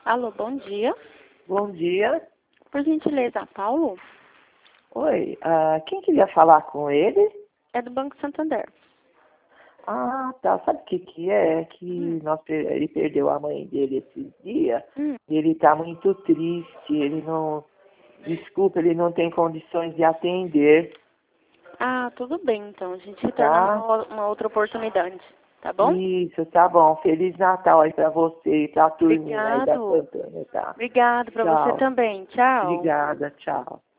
Alô, bom dia. Bom dia. Por gentileza, Paulo? Oi, quem queria falar com ele? É do Banco Santander. Ah, tá. Sabe o que que é? Que ele perdeu a mãe dele esses dias. Hum. Ele tá muito triste. Desculpa, ele não tem condições de atender, Ah, tudo bem, então. A gente retorna tá? uma outra oportunidade. Tá bom? Isso, tá bom. Feliz Natal aí pra você e pra turminha aí da Obrigado. Santana, tá? Obrigado para você Tchau. também. Tchau. Obrigada, tchau.